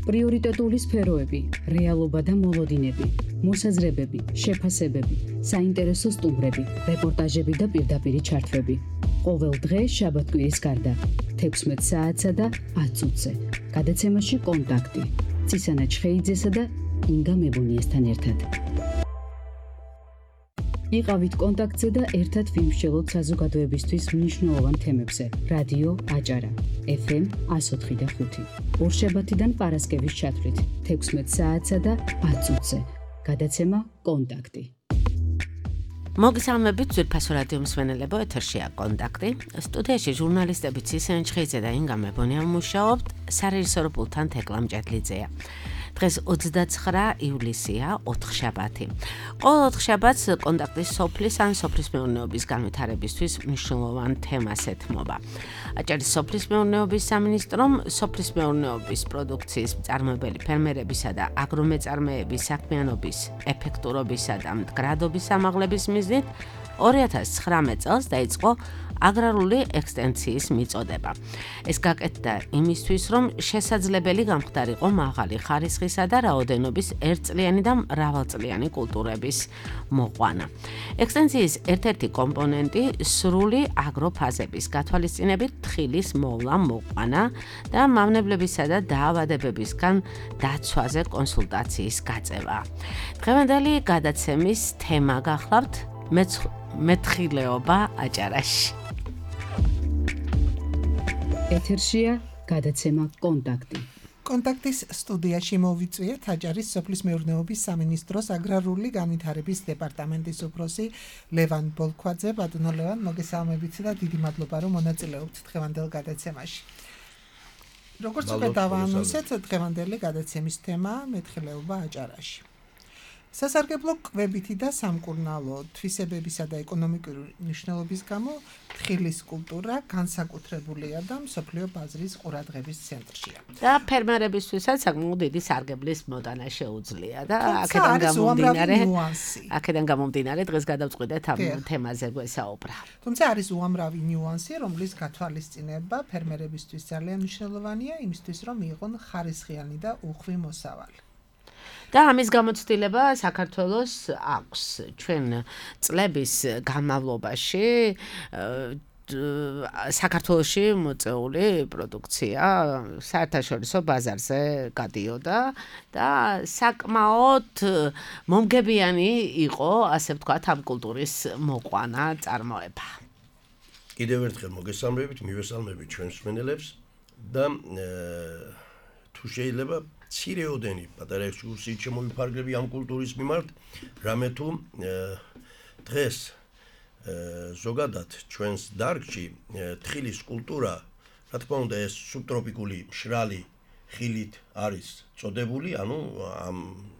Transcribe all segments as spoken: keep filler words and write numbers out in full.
პრიორიტეტული სფეროები, რეალობა და მოლოდინები, მოსაზრებები, შეფასებები, საინტერესო სტუმრები, რეპორტაჟები და პირდაპირი ჩართვები. ყოველ დღე შაბათ-კვირის გარდა, თექვსმეტ საათსა და ათ წუთზე. გადაცემაში კონტაქტი. ცისანა ჩხეიძესა და ინგა მებონიესთან ერთად. იყავით კონტაქტზე და ერთად ვიმსჯელოთ საზოგადოებისთვის მნიშვნელოვან თემებზე. რადიო აჭარა, ეფ ემ εκατო ოთხი და ხუთი. ორშაბათიდან პარასკევის ჩათვლით, თექვსმეტ საათსა და ათ წუთზე. გადაცემა კონტაქტი. მოგესალმებით ძვირფასო რადიო მსმენელებო, ეთერშია კონტაქტი. სტუდიაში ჟურნალისტები ცისანა ჩხეიძე და ინგა მებონია მუშაობთ, სარეჟისორო პულტთან თეკლა მჭედლიძეა. დღეს ოცდაცხრა ივლისია, ოთხშაბათი. ყოველ ოთხშაბათს კონტაქტის სოფლის ან სოფლის მეურნეობის განვითარებისთვის მნიშვნელოვან თემას ეთმობა. აჭარის სოფლის მეურნეობის სამინისტრომ სოფლის მეურნეობის პროდუქციის მწარმოებელი ფერმერებისა და აგრომეწარმეების საქმიანობის ეფექტურობისა და მდგრადობის ამაღლების მიზნით ორი ათას ცხრამეტ წელს დაიწყო აგრარული ექსტენციის მიწოდება. ეს გაკეთდა იმისთვის, რომ შესაძლებელი გამხდარიყო მაღალი ხარისხისა და რაოდენობის ერთწლიანი და მრავალწლიანი კულტურების მოყვანა. ექსტენციის ერთ-ერთი კომპონენტი სრული აგროფაზების გათვალისწინებით თხილის მოვლა მოყვანა და მავნებლებისა და დაავადებებისგან დაცვაზე კონსულტაციის გაწევა. დღევანდელი გადაცემის თემა გახლავთ მეთხილეობა აჭარაში. ეთერშია გადაცემა კონტაქტი. კონტაქტის სტუდიაში მოვიწვიეთ აჭარის სოფლის მეურნეობის სამინისტროს აგრარული განვითარების დეპარტამენტის უფროსი ლევან ბოლქვაძე. ბატონო ლევან, მოგესალმებით და დიდი მადლობა, რომ მონაწილეობთ დღევანდელ გადაცემაში. როგორც უკვე დავაანონსეთ, დღევანდელი გადაცემის თემა მეთხილეობა აჭარაში. სასარგებლო კვებითი და სამკურნალო თვისებებისა და ეკონომიკური მნიშვნელობის გამო თხილის კულტურა განსაკუთრებულია და მსოფლიო ბაზრის ყურადღების ცენტრშია. და ფერმერებისთვისაც საკმაოდ დიდი სარგებლის მოტანა შეუძლია და აქედან გამომდინარე, აქედან გამომდინარე დღეს გადავწყვიტეთ ამ თემაზე გვესაუბრა. თუმცა არის უამრავი ნიუანსი, რომლის გათვალისწინება ფერმერებისთვის ძალიან მნიშვნელოვანია იმისთვის, რომ მიიღონ ხარისხიანი და უხვი მოსავალი. და ამის გამოცდილება საქართველოს აქვს. ჩვენ წლების განმავლობაში საქართველოში მოწეული პროდუქცია საერთაშორისო ბაზარზე გადიოდა და საკმაოდ მომგებიანი იყო, ასე ვთქვათ, ამ კულტურის მოყვანა, წარმოება. კიდევ ერთხელ მოგესალმებით, მივესალმებით ჩვენ მსმენელებს და თუ შეიძლება ცირეოდენი პატარა ექსკურსიით შემოვიფარგლები ამ კულტურის მიმართ, რამე თუ დღეს ზოგადად ჩვენს დარგში თხილის კულტურა, რა თქმა უნდა, ეს სუბტროპიკული მშრალი ხილით არის წოდებული, ანუ ამ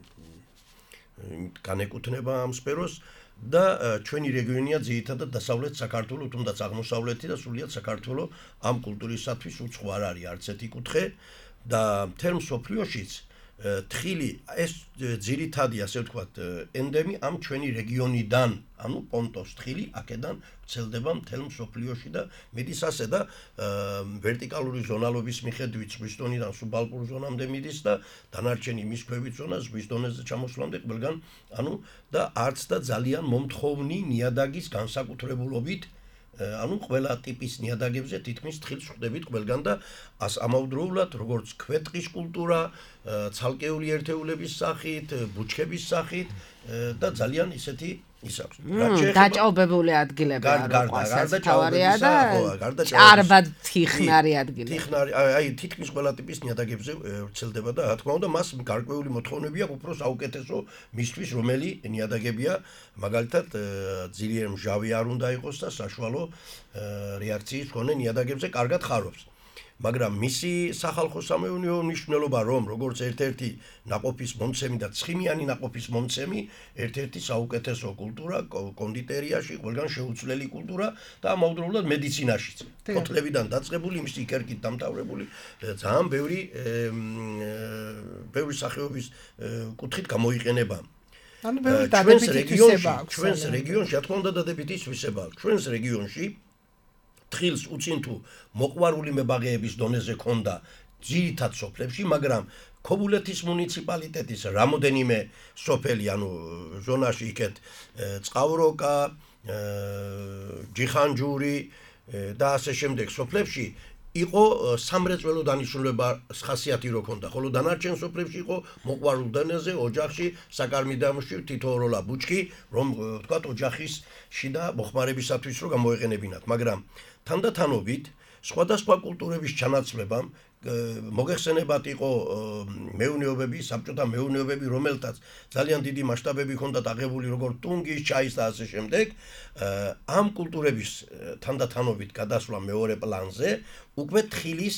განეკუთვნება ამ სფეროს და ჩვენი რეგიონია ძირითადად დასავლეთ საქართველო, თუნდაც აღმოსავლეთი და სრულიად საქართველო ამ კულტურისათვის უცხო არ არის არც ერთი კუთხე. და მთელ მსოფლიოშიც თხილი ეს ძირითადი, ასე ვთქვათ, ენდემი ამ ჩვენი რეგიონიდან, ანუ პონტოს თხილი აქედან ვრცელდება მთელ მსოფლიოში და მიდის ასე და ვერტიკალური ზონალობის მიხედვით ზღვის დონიდან სუბალპურ ზონამდე მიდის და დანარჩენი მის ქვევით ზონა ზღვის დონეზე ჩამოსვლამდე ყველგან, ანუ და არც და ძალიან მომთხოვნი ნიადაგის განსაკუთრებულობით, ანუ ყველა ტიპის ნიადაგებზე თითქმის თხილს ხვდებით ყველგან და ამავდროულად როგორც ქვეტყის კულტურა, ცალკეული ერთეულების სახით, ბუჩქების სახით და ძალიან ისეთი ის აქვს. გაჭაობებული ადგილები თავარია და ჭარბად თიხნარი ადგილი. თიხნარი, აი თითქმის ყველა ტიპის ნიადაგებზე ვრცელდება და რა თქმა უნდა მას გარკვეული მოთხოვნები აქვს უფრო საუკეთესო მისთვის, რომელი ნიადაგებია, მაგალითად ძლიერ მჟავი არ უნდა იყოს და საშუალო რეაქციის მქონე ნიადაგებზე კარგად ხარობს. მაგრამ მისი სახალხო სამეურნეო მნიშვნელობა, რომ როგორც ერთ-ერთი ნაყოფის მომცემი და ცხიმიანი ნაყოფის მომცემი, ერთ-ერთი საუკეთესო კულტურა კონდიტერიაში, ყველგან შეუცვლელი კულტურა და ამავდროულად მედიცინაშიც. ფოთლებიდან დაწყებული, იმის იქერქით დამთავრებული, ძალიან ბევრი ბევრი სახეობის კუთხით გამოიყენება. ანუ ბევრი დადებითი თვისება აქვს. ჩვენს რეგიონში, რა თქმა უნდა, დადებითი თვისება აქვს. ჩვენს რეგიონში თხილს უცინ თუ მოყვარული მებაღეების დონეზე ქონდა ძირითად სოფლებში, მაგრამ ქობულეთის მუნიციპალიტეტის რამოდენიმე სოფელი, ანუ ზონაში იქეთ წყავროკა, ჯიხანჯური და ასე შემდეგ სოფლებში იყო სამრეწველო დანიშნულებას ხასიათი რო ქონდა, ხოლო დანარჩენ სოფლებში იყო მოყვარულ დონეზე, ოჯახში, საკარმიდამში თითოეულა ბუჩქი, რომ ვთქვათ ოჯახისში და მოხმარებისათვის რო გამოეყენებინათ, მაგრამ თანდათანობით სხვადასხვა კულტურების ჩანაცვლებამ მოგეხსენებათ იყო მეურნეობები, საბჭოთა მეურნეობები, რომელთაც ძალიან დიდი მასშტაბები ჰქონდათ აღებული როგორც ტუნგის, ჩაის და ასე შემდეგ. ამ კულტურების თანდათანობით გადასვლა მეორე პლანზე უკვე თხილის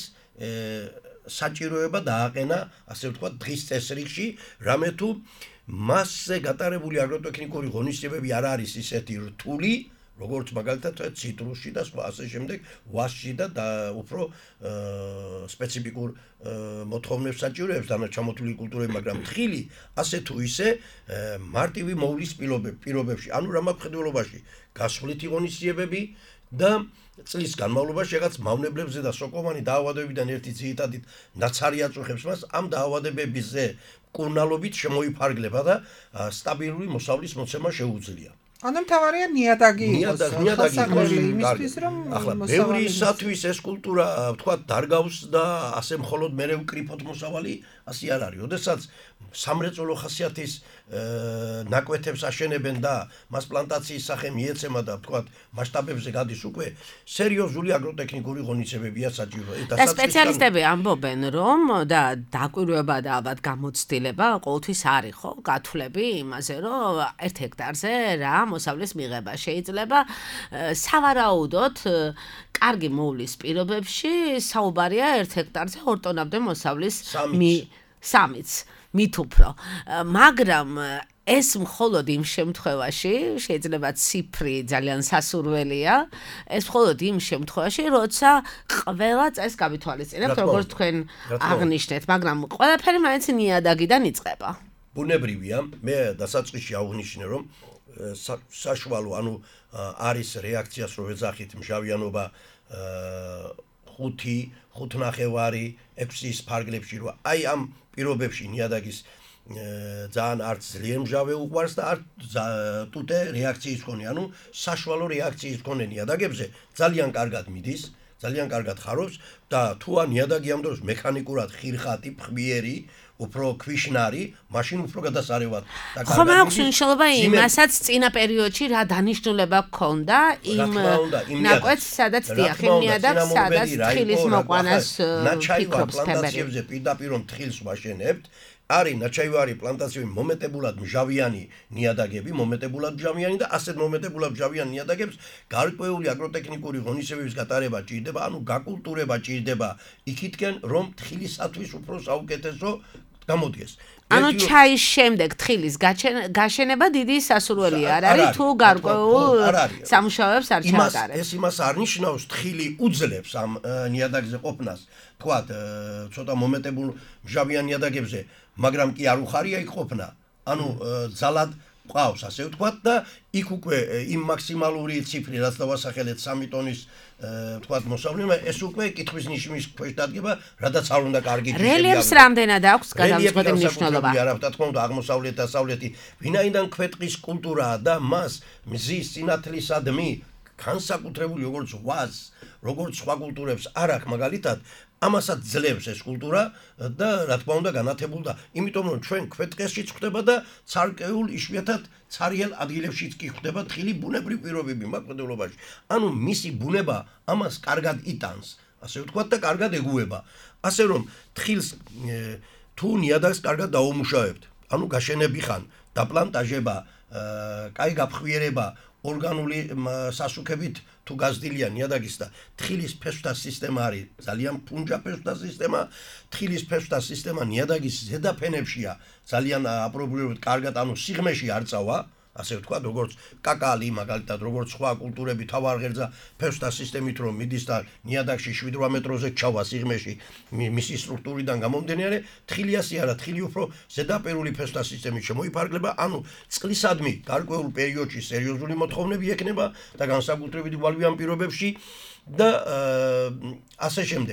საჭიროება დააყენა, ასე ვთქვათ, დღის წესრიგში, რამე თუ მასზე გატარებული აგროტექნიკური ღონისძიებები არ არის ისეთი რთული, როგორც მაგალითად ციტრუსში და სხვა ასე შემდეგ, ვაშში და უფრო სპეციფიკურ მოთხოვნებს საჭიროებს დანარჩამოთვლილი კულტურები, მაგრამ თხილი ასე თუ ისე მარტივი მოვლის პირობებში, ანუ რამაყრდელობაში გასვლითი ღონისძიებები და წლის განმავლობაში რაღაც მავნებლებზე და სოკოვანი დაავადებებიდან ერთი ძირითადი ნაცარი აწუხებს მას, ამ დაავადებებზე მკურნალობით შემოიფარგლება და სტაბილური მოსავლის მოცემა შეუძლია. ანუ მთავარია ნიადაგი იყოს, ნიადაგი იმისთვის რომ ახლა ბევრისათვის ეს კულტურა ვთქვათ დარგავს და ასე მხოლოდ მერე ვკრიფოთ მოსავალი ასე არ არის. როდესაც სამრეწველო ხასიათის ნაკვეთებს აშენებენ და მას პლანტაციის სახე მიეცემა და ვთქვათ მასშტაბებზე გადის უკვე სერიოზული აგროტექნიკური ღონისძიებებია საჭირო. და სპეციალისტები ამბობენ, რომ და დაკვირვება და ალბათ გამოცდილება ყოველთვის არის, ხო, გათვლები იმაზე, რომ ერთ ჰექტარზე რა მოსავლის მიღება შეიძლება სავარაუდოდ კარგი მოვლის პირობებში საუბარია ერთ ჰექტარზე ორ ტონამდე მოსავლის სამიც მით უფრო, მაგრამ ეს მხოლოდ იმ შემთხვევაში, შეიძლება ციფრი ძალიან სასურველია, ეს მხოლოდ იმ შემთხვევაში, როცა ყველა წელს გავითვალისწინებთ, როგორც თქვენ აღნიშნეთ, მაგრამ ყველაფერი მაინც ნიადაგიდან იწყება. ბუნებრივია, მე დასაწყისში აღვნიშნე, რომ საშუალო, ანუ არის რეაქციას რო ეძახით მჟავიანობა ხუთი, ხუთნახევარი, ექვსის ფარგლებში, რომ აი ამ პირობებში ნიადაგის ძალიან არც ძლიერ მჟავე უყვარს და არც ტუტე რეაქციის მქონე, ანუ საშუალო რეაქციის მქონე ნიადაგებზე ძალიან კარგად მიდის, ძალიან კარგად ხარობს და თუ ან ნიადაგი ამ დროს მექანიკურად ხირხატი, ფხვიერი, უფრო ქვიშნარი, მაშინ უფრო გადასარევად და კარგად. ხომ აქვს მნიშვნელობა იმასაც წინა პერიოდში რა დანიშნულება ჰქონდა იმ ნაკვეთს, სადაც დიახ, იმ ნიადაგს, სადაც თხილის მოყვანას ფიქრობს პლანტაციებზე პირდაპირ თხილს ვაშენებთ. არის ნაჩაივარი პლანტაციები მომეტებულად მჟავიანი ნიადაგები, მომეტებულად მჟავიანი და ასეთ მომეტებულად მჟავიან ნიადაგებს გარკვეული აგროტექნიკური ღონისძიებების გატარება ჭირდება, ანუ გაკულტურება ჭირდება იქითკენ, რომ თხილისათვის უფრო საუკეთესო გამოდგეს. ანუ ჩაის შემდეგ თხილის გაშენება დიდი სასურველი არ არის, თუ გარკვეულ სამუშაოებს არ ჩაატარებს. ეს იმას არ ნიშნავს, თხილი უძლებს ამ ნიადაგზე ყოფნას, თქვათ, ცოტა მომეტებულ მჟავიან ნიადაგებზე, მაგრამ კი არ უხარია იქ ყოფნა. ანუ ძალად ყავს, ასე ვთქვათ და იქ უკვე იმ მაქსიმალური ციფრი, რაც დავასახელეთ სამი ტონის ვთქვათ მოსავლემა, ეს უკვე კითხვის ნიშნის ქვეშ დადგება, რადგან არ უნდა კარგი ჯიშები. რელიეფს რამდენად აქვს გადამწყვეტი მნიშვნელობა? არა, რა თქმა უნდა, აღმოსავლეთ და დასავლეთი, ვინაიდან ქვეტყის კულტურაა და მას მზის წინათლისადმი განსაკუთრებული როგორც ვაზს, როგორც სხვა კულტურებს არ აქვს მაგალითად, ამასაც ძლებს ეს კულტურა და რა თქმა უნდა განათებულ და იმიტომ რომ ჩვენ ქვეტყესშიც ხდება და ცალკეულ იშვიათად ცარიელ ადგილებშიც კი ხდება თხილი ბუნებრივ პირობები მაყრდელობაში. ანუ მისი ბუნება ამას კარგად იტანს, ასე ვთქვათ და კარგად ეგუება. ასე რომ თხილს თუ ნიადაგს კარგად დაუმუშავებთ, ანუ გაშენები ხან, დაპლანტაჟება, კაი გაფხვიერება, ორგანული სასუქებით თუ გაზრდილია ნიადაგის და თხილის ფესვთა სისტემა არის ძალიან ფუნჯა ფესვთა სისტემა, თხილის ფესვთა სისტემა ნიადაგის ზედაფენებშია ძალიან აპრობირებად კარგად, ანუ სიღმეში არ წავა, ასე ვთქვათ, როგორც კაკალი, მაგალითად, როგორც სხვა კულტურები თავარ ღერძა ფესვთა სისტემით რომ მიდის და ნიადაგში შვიდ რვა მეტროზე ჩავა სიღმეში მისი სტრუქტურიდან გამომდინარე, თხილი ასე არა, თხილი უფრო ზედაპირული ფესვთა სისტემით შემოიფარგლება, ანუ წყლისადმი გარკვეულ პერიოდში სერიოზული მოთხოვნები ექნება და განსაკუთრებით გვალვიან პირობებში და ასე შემდეგ.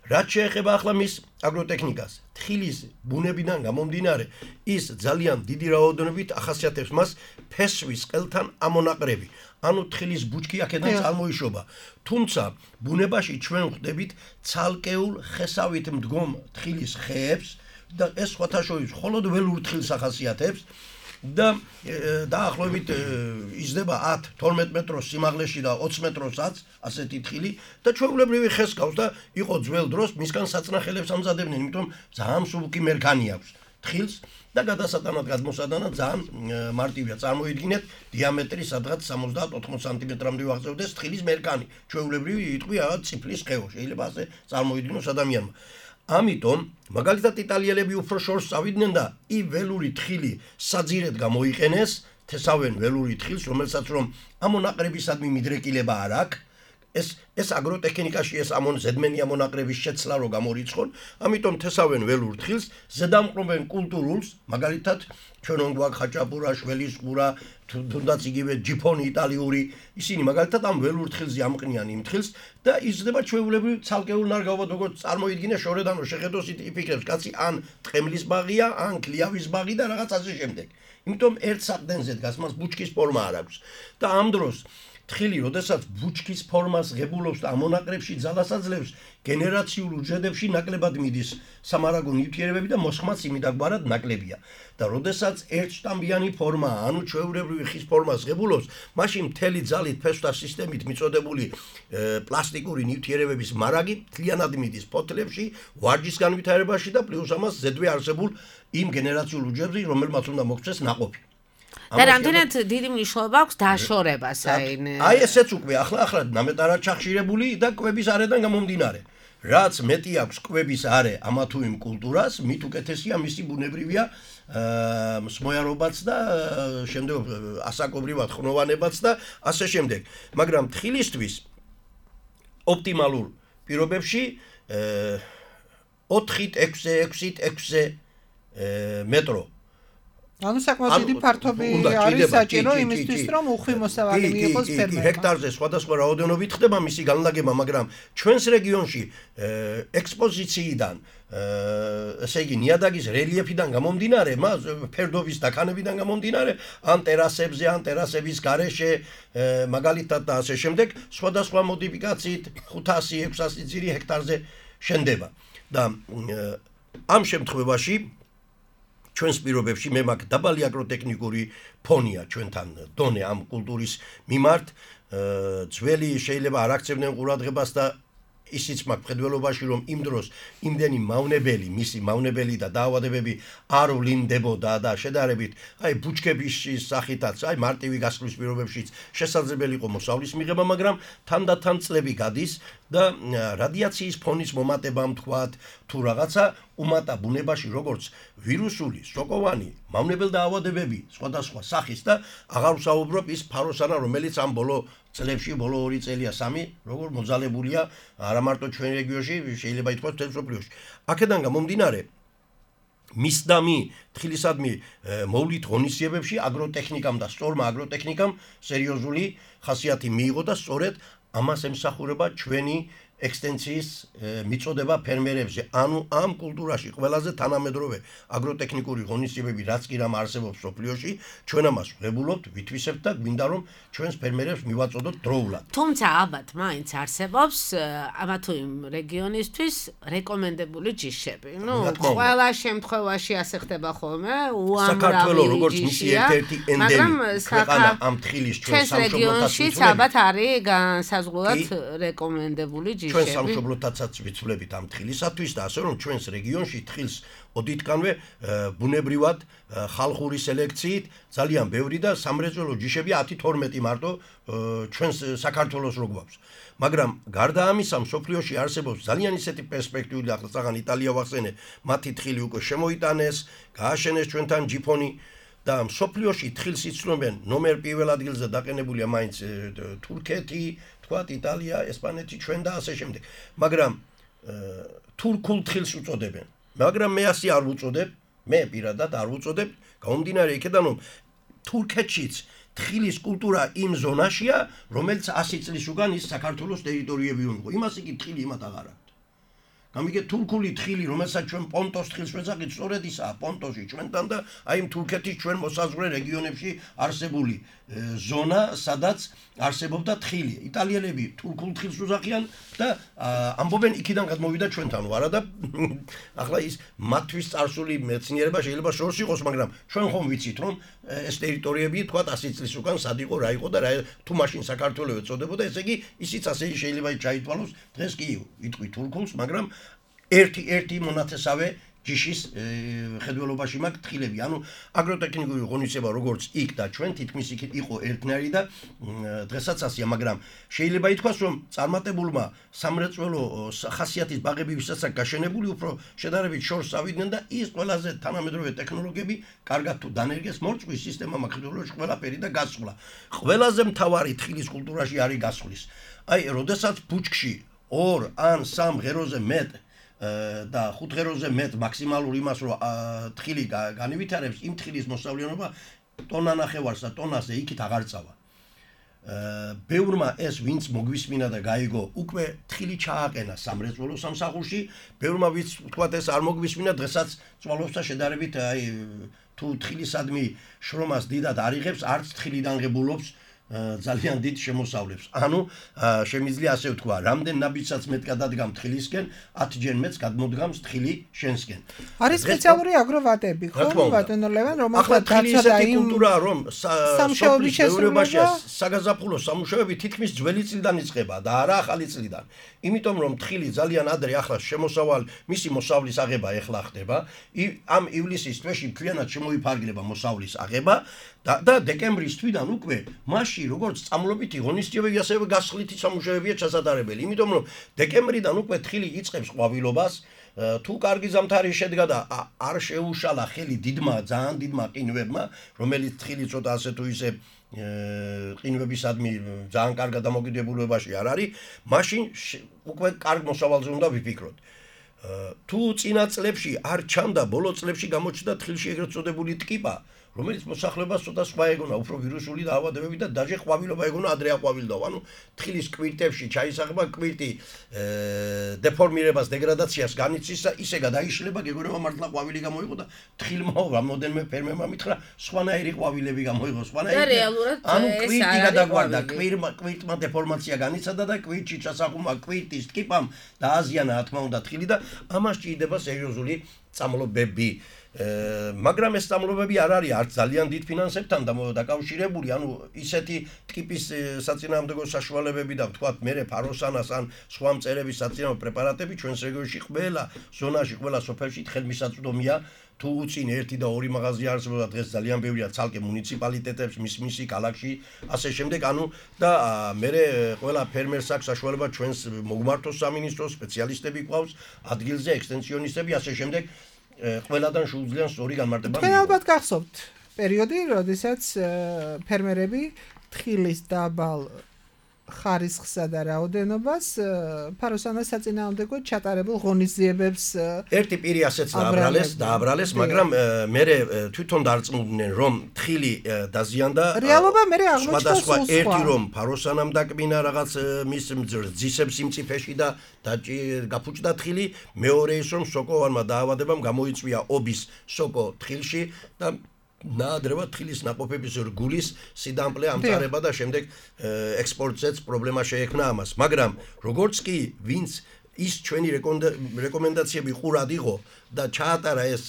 რაც შეეხება ახლა მის აგროტექნიკას, თხილის ბუნებიდან გამომდინარე, ის ძალიან დიდი რაოდენობით ახასიათებს მას ფესვის ყელთან ამონაყრები. ანუ თხილის ბუჩქი აქედან წარმოიშობა. თუმცა ბუნებაში ჩვენ ვხვდებით ცალკეულ ხესავით მდგომ თხილის ხეებს და ეს სხვათა შორის მხოლოდ ველურ თხილს ახასიათებს. და დაახლოებით იზრდება ათ თორმეტ მეტროს სიმაღლეში და ოცი მეტროსაც ასეთი თხილი და ჩვეულებრივი ხეს გავს და იყო ძველ დროს მისგან საწნახელებს ამზადებდნენ, იმიტომ ძალიან სულკი მერქანი აქვს თხილს და გადასატანად გადმოსატანად ძალიან მარტივია. წარმოიდგინეთ დიამეტრი სადღაც სამოცდაათ ოთხმოცი სანტიმეტრამდე აღწევდეს თხილის მერქანი. ჩვეულებრივი იტყვი რაღაც წიფლის ხეო, შეიძლება ასე წარმოიდგინოს ადამიანმა. ამიტომ მაგალითად იტალიელები უფრო შორს წავიდნენ და ი ველური თხილი საძირედ გამოიყენეს, თესავენ ველური თხილს, რომელსაც რომ ამონაყრებისადმი მიდრეკილება არ აქვს. ეს ეს აგროტექნიკაში ეს ამონ ზედმენი ამონაყრების შეცვლა რო გამორიცხონ, ამიტომ თესავენ ველურ თხილს, ზედამყრობენ კულტურულს, მაგალითად ჩვენ გვაქვს ხაჭაპურა, შველისყურა, თუნდაც იგივე ჯიფონი იტალიური, ისინი მაგალითად ამ ველურ თხილზე ამყნიან იმ თხილს და იზრდება ჩვეულებრივ ცალკეულ ნარგავად, როგორც წარმოიდგინე შორედან რო შეხედოს იფიქრებს კაცი ან ტყემლის ბაღია, ან ქლიავის ბაღი და რაღაც ასე შემდეგ. იმიტომ ერთ საყდენზე დგას, მას ბუჩქის ფორმა არ აქვს და ამ დროს თხილი, როდესაც ბუჩქის ფორმას ღებულობს და ამონაყრებში ძალას აძლევს, გენერაციულ უჯრედებში ნაკლებად მიდის სამარაგო ნივთიერებები და მოსხმაც იმიდაგვარად ნაკლებია. და როდესაც ერთშტამბიანი ფორმაა, ანუ ჩვეულებრივი ხის ფორმას ღებულობს, მაშინ მთელი ძალით ფესვთა სისტემით მიწოდებული პლასტიკური ნივთიერებების მარაგი მთლიანად მიდის ფოთლებში, ვარჯის განვითარებაში და პლუს ამას ზედვე არსებულ იმ გენერაციულ უჯრედებში, რომელმაც უნდა მოგვცეს ნაყოფი. და რამდენად დიდი მნიშვნელობა აქვს დაშორებას აი აი ესეც უკვე ახლა ახლა ნამეტარად ჩახშირებული და კვების არედან გამომდინარე. რაც მეტი აქვს კვების არე ამა თუ იმ კულტურას, მით უკეთესია მისი ბუნებრივია მსმოიარობაც და შემდეგ ასაკობრივად ხნოვანებაც და ასე შემდეგ. მაგრამ თხილისთვის ოპტიმალურ პირობებში ოთხით ექვსზე ექვსით ექვსზე მეტრო ანუ საკმაოდ დიდი ფართობი არის საჭირო იმისთვის, რომ უხვი მოსავალი მიიღოს ფერმერმა. ჰექტარზე სხვადასხვა რაოდენობით ხდება მისი განლაგება, მაგრამ ჩვენს რეგიონში ექსპოზიციიდან, ესე იგი ნიადაგის რელიეფიდან გამომდინარე, მას ფერდობის დაქანებიდან გამომდინარე, ან ტერასებზე, ან ტერასების გარეშე, მაგალითად და ასე შემდეგ, სხვადასხვა მოდიფიკაციით ხუთასი ექვსასი ძირი ჰექტარზე შენდება. და ამ შემთხვევაში ჩვენს პირობებში მე მაქვს დაბალი აგროტექნიკური ფონია ჩვენთან დონე ამ კულტურის მიმართ, ძველი შეიძლება არ აქცევდნენ ყურადღებას და ისიც მაქვს მხედველობაში, რომ იმ დროს იმდენი მავნებელი, მისი მავნებელი და დაავადებები არ ვლინდებოდა და შედარებით აი ბუჩქების სახითაც, აი მარტივი გასვლის პირობებშიც შესაძლებელი იყო მოსავლის მიღება, მაგრამ თანდათან წლები გადის და რადიაციის ფონის მომატებამ თქვათ თუ რაღაცა უმატა ბუნებაში როგორც ვირუსული, სოკოვანი, მავნებელ დაავადებები სხვადასხვა სახის და აღარ ვსაუბრობ ის ფაროსანა, რომელიც ამ ბოლო წლებში, ბოლო ორი წელია სამი, როგორ მოძალებულია არა მარტო ჩვენ რეგიონში, შეიძლება ითქვას მთელ მსოფლიოში. აქედან გამომდინარე მისდამი თხილისადმი მოვლით ღონისძიებებში აგროტექნიკამ და სწორმა აგროტექნიკამ სერიოზული ხასიათი მიიღო და სწორედ ამას ემსახურება ჩვენი ექსტენციის მიწოდება ფერმერებზე. ანუ ამ კულტურაში ყველაზე თანამედროვე აგროტექნიკური ღონისძიებები რაც კი რამ არსებობს სოფლიოში, ჩვენ ამას ვღებულობთ, ვითვისებთ და გვინდა რომ ჩვენს ფერმერებს მივაწოდოთ დროულად. თუმცა ალბათ მაინც არსებობს ამა თუ იმ რეგიონისთვის რეკომენდებული ჯიშები. ნუ ყველა შემთხვევაში ასე ხდება ხოლმე, უამრავი საქართველო როგორც მისი ერთ-ერთი ენდემი ქვეყანა ამ თხილის ჩვენ სამშობლოთაც ალბათ არის განსაზღვრულად რეკომენდებული ჯიშები. ჩვენ სამშობლოთაცაც ვიცვლებით ამ თხილისათვის და ასე რომ ჩვენს რეგიონში თხილს ოდითგანვე ბუნებრივად ხალხური სელექციით ძალიან ბევრი და სამრეწველო ჯიშები ათი თორმეტი მარტო ჩვენს საქართველოს რო გვაქვს. მაგრამ გარდა ამისა მსოფლიოში არსებობს ძალიან ისეთი პერსპექტიული, ახლა საღან იტალია ვახსენე, მათი თხილი უკვე შემოიტანეს, გააშენეს ჩვენთან ჯიფონი და მსოფლიოში თხილს იცნობენ ნომერ პირველ ადგილზე დაყენებულია მაინც თურქეთი, თქვათ იტალია, ესპანეთი, ჩვენ და ასე შემდეგ. მაგრამ თურქულ თხილს უწოდებენ. მაგრამ მე ასე არ ვუწოდებ, მე პირადად არ ვუწოდებ, გამომდინარე იქედან რომ თურქეთშიც თხილის კულტურა იმ ზონაშია, რომელიც ასი წლის უკან ის საქართველოს ტერიტორიები უნდა. იმას იგი თხილი იმათ აღარ აქვს. გამიგე თურქული თხილი, რომელსაც ჩვენ პონტოს თხილს ვეძახით, სწორედ ისაა პონტოში ჩვენთან და აი იმ თურქეთის ჩვენ მოსაზღვრე რეგიონებში არსებული ზონა, სადაც არსებობდა თხილი. იტალიელები თურქულ თხილს უძახიან და ამბობენ იქიდან გადმოვიდა ჩვენთან ვარა და ახლა ის მათთვის წარსული მეცნიერება შეიძლება შორს იყოს, მაგრამ ჩვენ ხომ ვიცით რომ ეს ტერიტორიები თქვა ასი წლის უკან სად იყო, რა იყო და რა თუ მაშინ საქართველოს ეწოდებოდა, ესე იგი ისიც ასე შეიძლება ჩაითვალოს. დღეს კი იტყვი თურქულს, მაგრამ ერთი ერთი მონათესავე ჯიშის ხედველობაში მაქვს თხილები. ანუ აგროტექნიკური ღონისება როგორც იქ და ჩვენ თითქმის იქ იყო ერთნაირი და დღესაც ასია, მაგრამ შეიძლება ითქვას რომ წარმატებულმა სამრეწველო ხასიათის ბაღები ვისაც აქვს გაშენებული, უფრო შედარებით შორს წავიდნენ და ის ყველაზე თანამედროვე ტექნოლოგიები კარგად თუ დანერგეს მორწმის სისტემა მაქსიმალურად ყველაფერი და გასვლა. ყველაზე მთავარი თხილის კულტურაში არის გასვლის. აი, როდესაც ბუჩქში ორ ან სამ ღეროზე მეტ და ხუთ ღეროზე მეტ მაქსიმალურ იმას რომ თხილი განივითარებს, იმ თხილის მოსავლიანობა ტონა ნახევარს და ტონაზე იქით აღარ წავა. ბევრმა ეს ვინც მოგვისმინა და გაიგო, უკვე თხილი ჩააყენა სამრეწველო სამსახურში, ბევრმა ვინც თქვათ ეს არ მოგვისმინა, დღესაც წვალობს და შედარებით აი თუ თხილისადმი შრომას დიდად არ იღებს, არც თხილიდან ღებულობს ძალიან დიდ შემოსავლებს. ანუ შემიძლია ასე ვთქვა, რამდენ ნაბიჯსაც მეტ გადადგამ თხილისკენ, ათჯერ მეტს გადმოდგამს თხილი შენსკენ. არის სპეციალური აგროვატები, ხო, ბატონო ლევან, რომელსაც დაცვა და იმ კულტურა რომ სამშობლოს მეურნეობაში საგაზაფხულო სამუშაოები თითქმის ძველი წლიდან იწყება და არა ახალი წლიდან. იმიტომ რომ თხილი ძალიან ადრე ახლა შემოსავალ, მისი მოსავლის აღება ეხლა ხდება, ამ ივლისის თვეში მთლიანად შემოიფარგლება მოსავლის აღება და დეკემბრის თვიდან უკვე მასში როგორც წამლობითი ღონისძიებები, ასევე გასხლითი სამუშაოებია ჩასატარებელი. იმიტომ რომ დეკემბრიდან უკვე თხილი იწყებს ყვავილობას, თუ კარგი ზამთარი შედგა და არ შეუშალა ხელი დიდმა, ძალიან დიდმა ყინვებმა, რომელიც თხილი ცოტა ასე თუ ისე ყინვებისადმი ძალიან კარგად დამოკიდებულებაში არ არის, მაშინ უკვე კარგ მოსავალზე უნდა ვიფიქროთ. თუ წინა წლებში არ ჩანდა, ბოლო წლებში გამოჩნდა თხილში ეგრეთ წოდებული ტკიპა, რომელიც მოსახლეობას ცოტა სხვა ეგონა, უფრო ვირუსული დაავადებები და დაჟე ყვავილობა ეგონა ადრე აყვავილდაო. ანუ თხილის კვირტებში ჩაისახება კვირტი დეფორმირებას, დეგრადაციას განიცდის და ისე გადაიშლება, გეგონება მართლა ყვავილი გამოიღო და თხილმა რამდენიმე ფერმერმა მითხრა სხვანაირი ყვავილები გამოიღო, სხვანაირი. ანუ კვირტი გადაგვარდა, კვირტმა დეფორმაცია განიცადა და კვირტში ჩასახუმა კვირტის ტკიპამ დააზიანა რა თქმა უნდა თხილი და ამას ჭირდება სერიოზული წამლობები. მაგრამ ეს წამლობები არ არის არც ძალიან დიდ ფინანსებთან დაკავშირებული, ანუ ისეთი ტიპის საწინააღმდეგო საშუალებები და ვთქვათ, მერე ფაროსანას ან სხვა მწერების საწინააღმდეგო პრეპარატები ჩვენს რეგიონში ყველა ზონაში, ყველა სოფელში ხელმისაწვდომია. თუ უწინ ერთი და ორი მაღაზია არსებობდა, დღეს ძალიან ბევრია ცალკე მუნიციპალიტეტებს, მის მისი ქალაქში, ასე შემდეგ, ანუ და მერე ყველა ფერმერს აქვს საშუალება ჩვენს მოგმართოს სამინისტროს სპეციალისტები ყავს, ადგილზე ექსტენსიონისტები, ასე შემდეგ. ყველადან შეუძლიან სწორი განმარტება. თქვენ ალბათ გახსოვთ პერიოდი, როდესაც ფერმერები თხილის დაბალ ხარისხსა და რაოდენობას ფაროსანას საწინააღმდეგო ჩატარებულ ღონისძიებებს ერთი პირი ასეც დააბრალეს, დააბრალეს, მაგრამ მერე თვითონ დარწმუნდნენ, რომ თხილი დაზიანდა. რეალობა მერე აღმოჩნდა სხვა ერთი რომ ფაროსანამ დაკბინა რაღაც მის ძისებს სიმწიფეში და გაფუჭდა თხილი, მეორე ის რომ სოკოვანმა დაავადებამ გამოიწვია ობის სოკო თხილში და ნაადრევად თხილის ნაყოფების რგულის სიდამპლე ამტარება და შემდეგ ექსპორტზეც პრობლემა შეექმნა ამას. მაგრამ როგორც კი ვინც ის ჩვენი რეკომენდაციები ყურად იყო და ჩაატარა ეს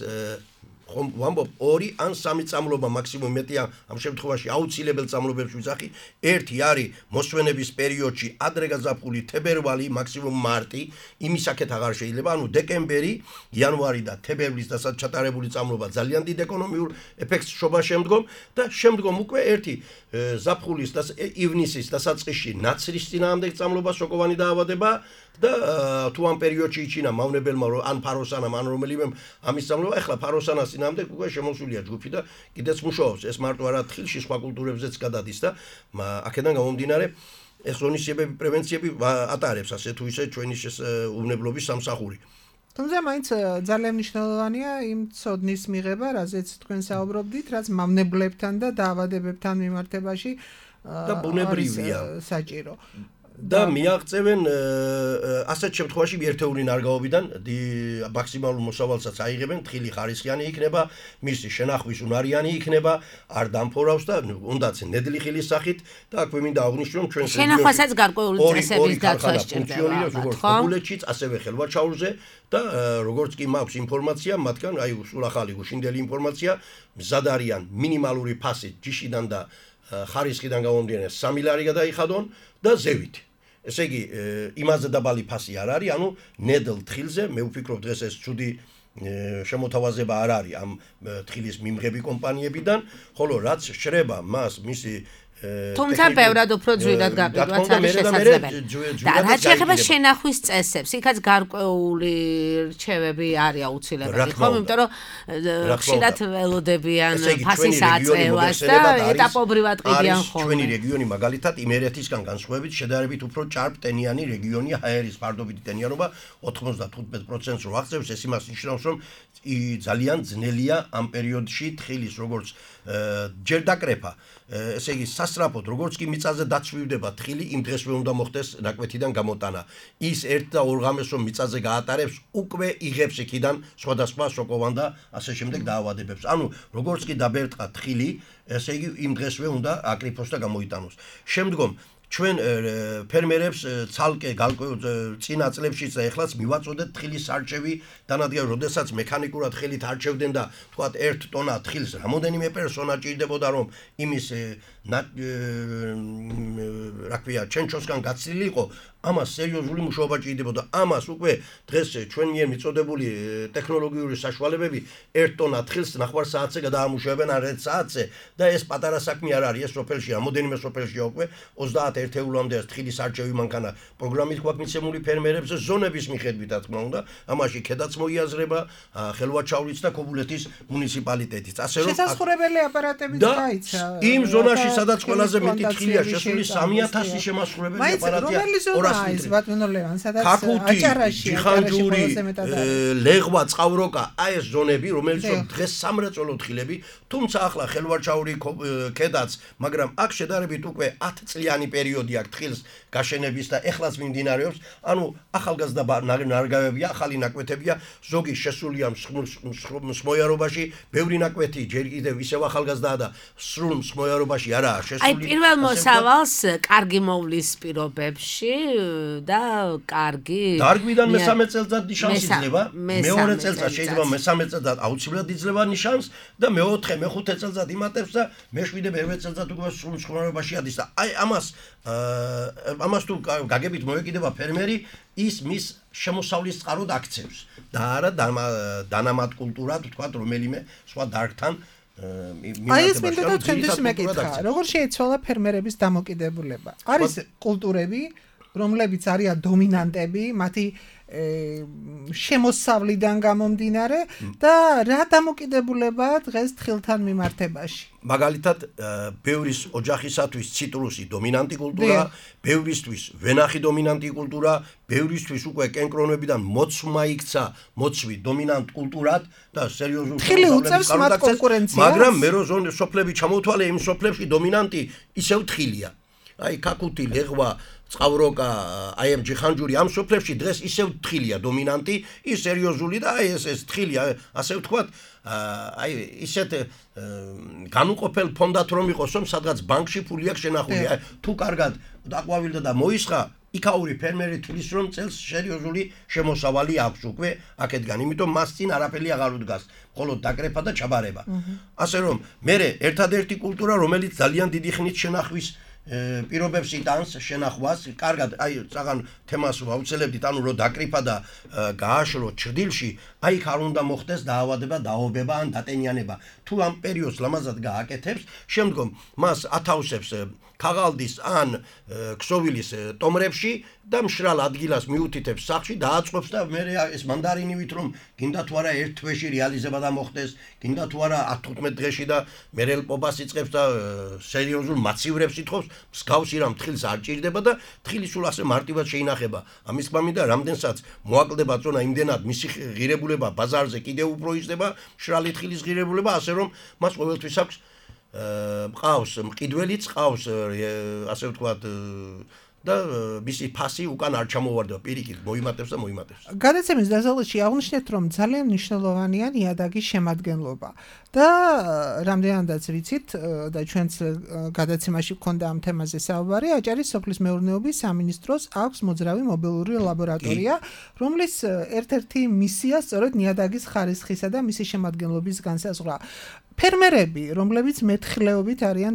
ხომ ვამბობ ორი ან სამი წამლობა მაქსიმუმ მეტია ამ შემთხვევაში აუცილებელ წამლობებს ვიძახი. ერთი არის მოსვენების პერიოდში ადრე გაზაფხული, თებერვალი, მაქსიმუმ მარტი, იმისაკეთ აღარ შეიძლება, ანუ დეკემბერი, იანვარი და თებერვლის დასად ჩატარებული წამლობა ძალიან დიდ ეკონომიურ ეფექტს შობა შემდგომ და შემდგომ უკვე ერთი ზაფხულის და ივნისის დასაწყისში ნაცრის წინააღმდეგ წამლობა სოკოვანი დაავადება და თუ ამ პერიოდში იჩინა მავნებელმა ან ფაროსანამ ან რომელიმემ ამის წამლობა, ეხლა ფაროსანას წინააღმდეგ უკვე შემოსულია ჯგუფი და კიდეც მუშაობს. ეს მარტო არა თხილში, სხვა კულტურებზეც გადადის და აქედან გამომდინარე ეს ღონისძიებები, პრევენციები ატარებს ასე თუ ისე ჩვენი უვნებლობის სამსახური. თუმცა მაინც ძალიან მნიშვნელოვანია იმ ცოდნის მიღება, რაზეც თქვენ საუბრობდით, რაც მავნებლებთან და დაავადებებთან მიმართებაში და ბუნებრივია საჭირო. და მიაღწევენ ასეთ შემთხვევაში ერთეული ნარგავობიდან მაქსიმალურ მოსავალსაც აიღებენ, თხილი ხარისხიანი იქნება, მისი შენახვის უნარიანი იქნება, არ დამფორავს და უნდაც ნედლი ხილის სახით და აქვე მინდა აღვნიშნო ჩვენ შენახვასაც გარკვეული წესების დაცვა სჭირდება, ხო? გულეთშიც ასევე ხელვაჩაურზე და როგორც კი მაქვს ინფორმაცია, მათგან აი სულ ახალი გუშინდელი ინფორმაცია, მზად არიან მინიმალური ფასით ჯიშიდან და ხარისხიდან გამომდინარე სამი ლარი გადაიხადონ და ზევით. ესე იგი, იმაზე დაბალი ფასი არ არის, ანუ ნედლ თხილზე, მე ვფიქრობ დღეს ეს ცუდი შემოთავაზება არ არის ამ თხილის მიმღები კომპანიებიდან, ხოლო რაც შრება მას მისი თუმცა ბევრად უფრო ძვირად გაყიდვაც არის შესაძლებელი. და რაც შეეხება შენახვის წესებს, იქაც გარკვეული რჩევები არის აუცილებელი, ხო? იმიტომ რომ ხშირად ველოდებიან ფასის აწევას და ეტაპობრივად ყიდიან ხოლმე. ჩვენი რეგიონი მაგალითად იმერეთისგან განსხვავებით შედარებით უფრო ჭარბტენიანი რეგიონია, ჰაერის ფარდობითი ტენიანობა ოთხმოცდათხუთმეტ პროცენტს რო აღწევს, ეს იმას ნიშნავს, რომ ძალიან ძნელია ამ პერიოდში თხილის როგორც ჯერ დაკრეფა, ესე იგი სასწრაფოდ როგორც კი მიწაზე დაცვივდება თხილი, იმ დღესვე უნდა მოხდეს ნაკვეთიდან გამოტანა. ის ერთ და ორ ღამეს რომ მიწაზე გაატარებს, უკვე იღებს იქიდან სხვადასხვა სოკოვან და ასე შემდეგ დაავადებებს. ანუ როგორც კი დაბერტყა თხილი, ესე იგი იმ დღესვე უნდა აკრიფოს და გამოიტანოს. შემდგომ ჩვენ ფერმერებს ცალკე წინა წლებშიც და ეხლაც მივაწოდეთ თხილის არჩევი დანადგარი, როდესაც მექანიკურად ხელით არჩევდნენ და თქვათ ერთ ტონა თხილს რამოდენიმე პერსონა ჭირდებოდა რომ იმის რა ქვია ჩენჩოსგან გაცილიყო, ამას სერიოზული მუშაობა ჭირდებოდა. ამას უკვე დღეს ჩვენ მიერ მიწოდებული ტექნოლოგიური საშუალებები ერთ ტონა თხილს ნახევარ საათზე გადაამუშავებენ ან ერთ საათზე და ეს პატარა საქმე არ არის. ეს სოფელში რამოდენიმე სოფელშია უკვე ოცდაათ ერთეულამდე თხილის არჩევი მანქანა პროგრამით გვაქვს მიცემული ფერმერებზე ზონების მიხედვით, რა თქმა უნდა. ამაში ქედაც მოიაზრება, ხელვაჩაურიც და ქობულეთის მუნიციპალიტეტიც. ასე რომ შესაძლებელი აპარატებიც გაიცა. იმ ზონაში სადაც ყველაზე მეტი თხილია შესული სამი ათასი შემასრულებელი აპარატია. ის ბატონო ლევან, სადაც აჭარაში, ჯიხანჯური, ლეღვა, წყავროკა, აი ეს ზონები, რომელიც დღეს სამრეწველო თხილები, თუმცა ახლა ხელვაჩაური ქედაც, მაგრამ აქ შედარებით უკვე ათ წლიანი პერიოდი აქვს თხილს გაშენების და ეხლაც მიმდინარეობს. ანუ ახალგაზრდა ნარგავებია, ახალი ნაკვეთებია, ზოგი შესულია მსხმოიარობაში, ბევრი ნაკვეთი ჯერ კიდევ ისევ ახალგაზრდაა და სრულ მსხმოიარობაში არაა შესული. აი პირველ მოსავალს კარგი მოვლის პირობებში და კარგი დარგვიდან მესამე წელიწად ნიშანს იძლევა, მეორე წელიწად შეიძლება მესამე წელიწად აუცილებლად იძლევა ნიშანს და მეოთხე, მეხუთე წელიწად იმატებს და მეშვიდე მერვე წელიწად უკვე სრულ მსხმოიარობაში ადის და აი ამას ამას თუ გაგებით მოეკიდება ფერმერი, ის მის შემოსავლის წყაროდ აქცევს და არა დანამატ კულტურად თქვა რომელიმე სხვა დარგთან აი ეს მინდა და ჩვენთვის მეკითხა, როგორ შეიცვალა ფერმერების დამოკიდებულება? არის კულტურები, რომლებიც არიან დომინანტები, მათი შემოსავლიდან გამომდინარე და რა დამოკიდებულება დღეს თხილთან მიმართებაში? მაგალითად, ბევრის ოჯახისათვის ციტრუსი დომინანტი კულტურაა, ბევრისთვის ვენახი დომინანტი კულტურაა, ბევრისთვის უკვე კენკრონებიდან მოცვმა იქცა მოცვი დომინანტ კულტურად და სერიოზულ თხილი უწევს მათ კონკურენციას, მაგრამ მე რო სოფლები ჩამოვთვალე, იმ სოფლებში დომინანტი ისევ თხილია. აი ქაქუთი, ლეღვა, წყავროკა, აი ამ ჯიხანჯური ამ სოფლებში დღეს ისევ თხილია დომინანტი, ის სერიოზული და აი ეს ეს თხილია, ასე ვთქვათ, აი ისეთ განუყოფელ ფონდად რომ იყოს, რომ სადღაც ბანკში ფული აქვს შენახული, თუ კარგად დაყვავილდა და მოისხა, იქაური ფერმერი თვლის რომ წელს სერიოზული შემოსავალი აქვს უკვე აქეთგან, იმიტომ მას წინ არაფერი აღარ უდგას, მხოლოდ დაკრეფა და ჩაბარება. ასე რომ მე ერთადერთი კულტურა, რომელიც ძალიან დიდი ხნით შენახვის პირობებს იტანს შენახვას, კარგად, აი წაღან თემას ვაუცელებდით, ანუ რო დაკრიფა და გააშრო ჭრდილში, აი იქ არ უნდა მოხდეს დაავადება, დაობება ან დატენიანება. თუ ამ პერიოდს ლამაზად გააკეთებს, შემდგომ მას ათავსებს ქაღალდის ან ქსოვილის ტომრებში და მშრალ ადგილას მიუთითებს სახლში, დააწყობს და მე ეს მანდარინივით რომ გინდა თუ არა ერთ თვეში რეალიზება და მოხდეს, გინდა თუ არა ათოთხმეტ დღეში და მერელპობას იწყებს და სერიოზულ მაცივრებს ითხოვს, მსგავსი რამ თხილს არ ჭირდება და თხილი სულ ასე მარტივად შეინახება. ამის თქმა მინდა, რამდენსაც მოაკლდება წონა, იმდენად მისი ღირებულება ბაზარზე კიდევ უფრო იზრდება, მშრალი თხილის ღირებულება, ასე რომ მას ყოველთვის აქვს მყავს მყიდველიც, ყავს ასე ვთქვათ და მისი ფასი უკან არ ჩამოვარდება, პირიქით მოიმატებს და მოიმატებს. გადაცემის დასაწყისში აღნიშნეთ, რომ ძალიან მნიშვნელოვანია ნიადაგის შემადგენლობა და რამდენადაც ვიცით და ჩვენც გადაცემაში გქონდა ამ თემაზე საუბარი, აჭარის სოფლის მეურნეობის სამინისტროს აქვს მოძრავი მობილური ლაბორატორია, რომლის ერთ-ერთი მისია სწორედ ნიადაგის ხარისხისა და მისი შემადგენლობის განსაზღვრა. ფერმერები, რომლებიც მეთხილეობით არიან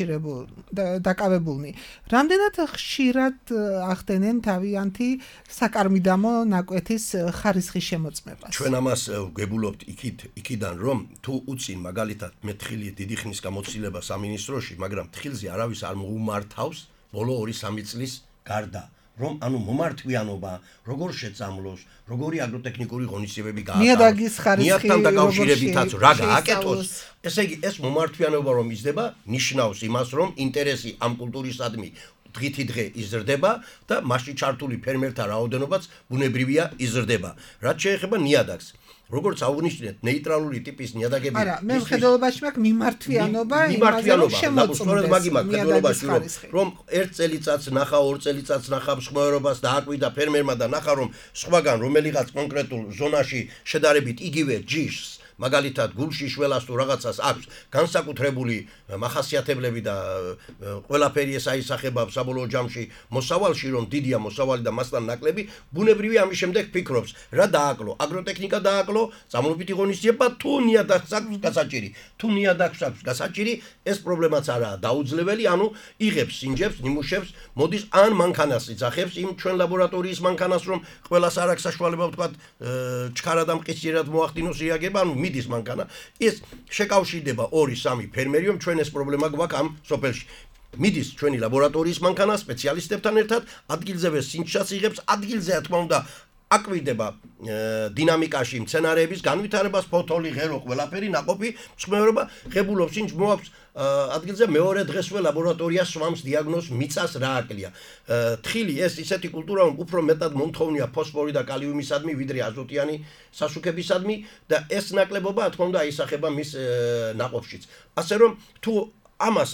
დაკავებულნი, რამდენად ხშირად ახდენენ თავიანთი საკარმიდამო ნაკვეთის ხარისხის შემოწმებას? ჩვენ ამას ვგებულობთ იქით, იქიდან რომ თუ უწინ მაგალითად მეთხილი დიდი ხნის გამოცდილება სამინისტროში, მაგრამ თხილზე არავის არ მოუმართავს ბოლო ორი სამი წლის გარდა. რომ ანუ მომართვიანობა როგორ შეწამლოს, როგორი აგროტექნიკური ღონისძიებები გააკეთოს, ნიადაგის ხარისხი ნიადაგთან დაკავშირებითაც რა გააკეთოს, ესე იგი ეს მომართვიანობა რომ იზრდება, ნიშნავს იმას, რომ ინტერესი ამ კულტურისადმი დღითი დღე იზრდება და მასში ჩართული ფერმერთა რაოდენობაც ბუნებრივია იზრდება. რაც შეეხება ნიადაგს, როგორც აღნიშნეთ, ნეიტრალური ტიპის ნიადაგები. არა, მე მხედველობაში მაქვს მიმართვიანობა, მიმართვიანობა, შემოწმდეს ნიადაგის რომ ერთ წელიწადს ნახა, ორ წელიწადს ნახა მსხვერპლობას და აკვიდა ფერმერმა და ნახა რომ სხვაგან რომელიღაც კონკრეტულ ზონაში შედარებით იგივე ჯიშს მაგალითად გულში შველას თუ რაღაცას აქვს განსაკუთრებული მახასიათებლები და ყველაფერი ეს აისახება საბოლოო ჯამში მოსავალში რომ დიდია მოსავალი და მასთან ნაკლები ბუნებრივი ამის შემდეგ ფიქრობს რა დააკლო აგროტექნიკა დააკლო წამლობითი ღონისძიება თუ ნიადაგს აქვს გასაჭირი თუ ნიადაგს აქვს გასაჭირი ეს პრობლემაც არაა დაუძლეველი ანუ იღებს სინჯებს ნიმუშებს მოდის ან მანქანას იძახებს იმ ჩვენ ლაბორატორიის მანქანას რომ ყველას არ აქვს საშუალება ვთქვა ჩქარა და მყისიერად მოახდინოს რეაგება ანუ მიდის მანქანა ეს შეკავშირდება ორი სამი ფერმერი რომ ჩვენ ეს პრობლემა გვაქვს ამ სოფელში მიდის ჩვენი ლაბორატორიის მანქანა სპეციალისტებთან ერთად ადგილზე სინჯსაც იღებს ადგილზე რა თქმა უნდა აკვირდება დინამიკაში მცენარეების განვითარებას ფოთოლი ღერო ყველაფერი ნაყოფი მსხმევრობა ღებულობს სინჯ მოაქვს ადგილზე მეორე დღესვე ლაბორატორია სვამს დიაგნოზს მიწას რა აკლია თხილი ეს ისეთი კულტურა უფრო მეტად მომთხოვნია ფოსფორი და კალიუმისადმი ვიდრე აზოტიანი სასუქებისადმი და ეს ნაკლებობა რა თქმა უნდა აისახება მის ნაყოფშიც ასე რომ თუ ამას